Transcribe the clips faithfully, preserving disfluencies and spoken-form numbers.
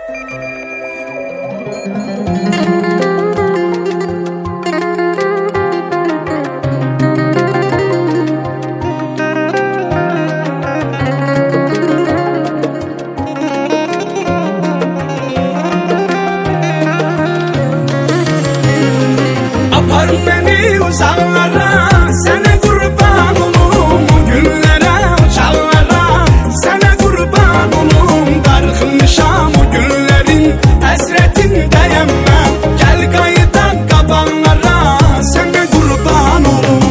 Apar beni uzaklara, sana kurban olum. Güllere, uçaklara, sana kurban olum. Dargınmışam o günlerin hasretindeyim ben. Gel kayıdan kabanlara, sana kurban olum.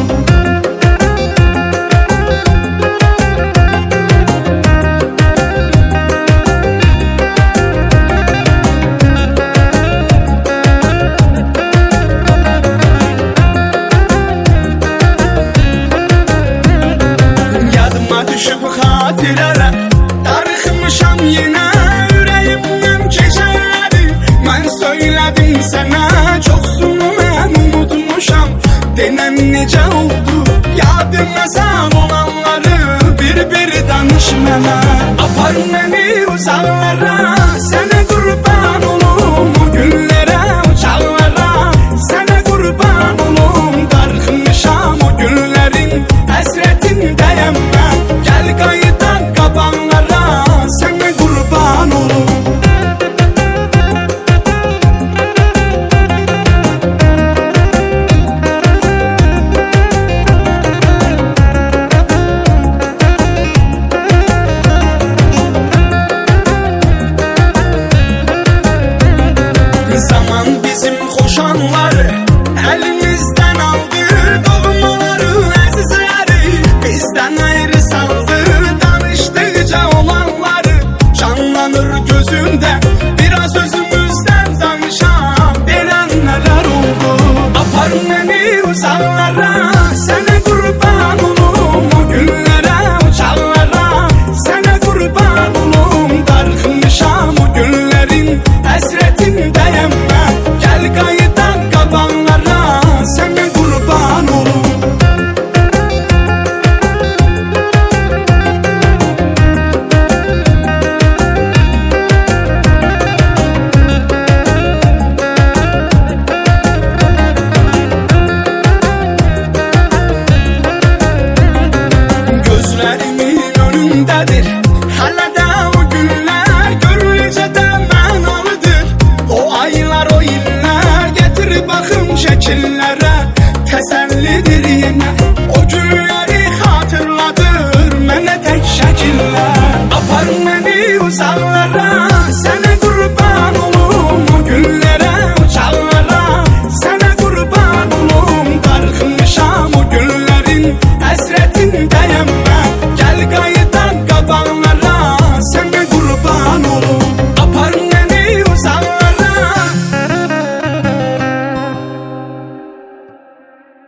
Düşüp hatirələr, darıxmışam yenə ürəyimdən keçərləri. Mən söylədim sənə, çoxsunu mən unutmuşam. Denəm necə oldu, yadıma sağ olanları bir-bir danış mənə. Apar məni uzaqlara, sənə qurban olum. O günlərə, uçaqlara, sənə qurban olum. Darıxmışam o günlərin həsrətindəyəm mən. Gel kayıdan kapanlara, sana kurban olum. Zaman bizim koşanları elimizden aldı, doğmaları, əzizləri bizden ayrı saldı. Danıştıkça olanları canlanır gözümde, biraz özümüzden danışan bilenler oldu. Apar beni uzaklara, sana kurban olum. O günlere, uçaklara, sana kurban olum. Dargınmışam o günlerin hasretindeyim ben. Gel kayıdan kabanlara, sana kurban olum. Gözlerimin önündedir hala da o günler, görünce de mənalıdır o aylar, o iller. Getir bakım şekillere, tesellidir yine o günleri hatırladır mənə tek şekiller. Apar beni uzaklara.